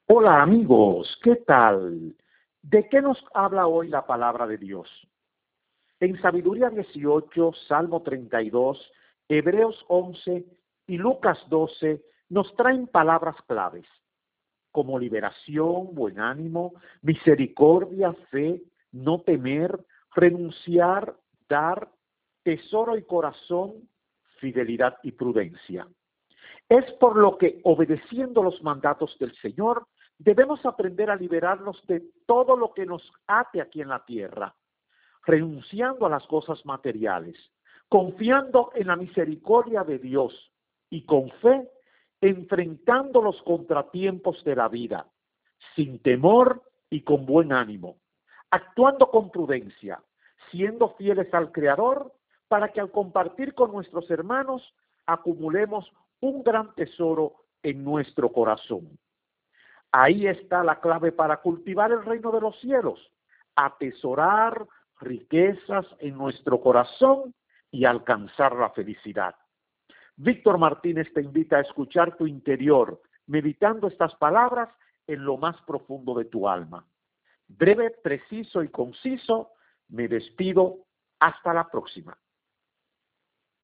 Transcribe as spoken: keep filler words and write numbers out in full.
Hola amigos, ¿qué tal? ¿De qué nos habla hoy la palabra de Dios? En Sabiduría dieciocho, Salmo treinta y dos, Hebreos once y Lucas doce nos traen palabras claves como liberación, buen ánimo, misericordia, fe, no temer, renunciar, dar, tesoro y corazón, fidelidad y prudencia. Es por lo que, obedeciendo los mandatos del Señor, debemos aprender a liberarnos de todo lo que nos ate aquí en la tierra, renunciando a las cosas materiales, confiando en la misericordia de Dios y con fe, enfrentando los contratiempos de la vida, sin temor y con buen ánimo, actuando con prudencia, siendo fieles al Creador, para que al compartir con nuestros hermanos acumulemos un gran tesoro en nuestro corazón. Ahí está la clave para cultivar el reino de los cielos, atesorar riquezas en nuestro corazón y alcanzar la felicidad. Víctor Martínez te invita a escuchar tu interior, meditando estas palabras en lo más profundo de tu alma. Breve, preciso y conciso, me despido. Hasta la próxima.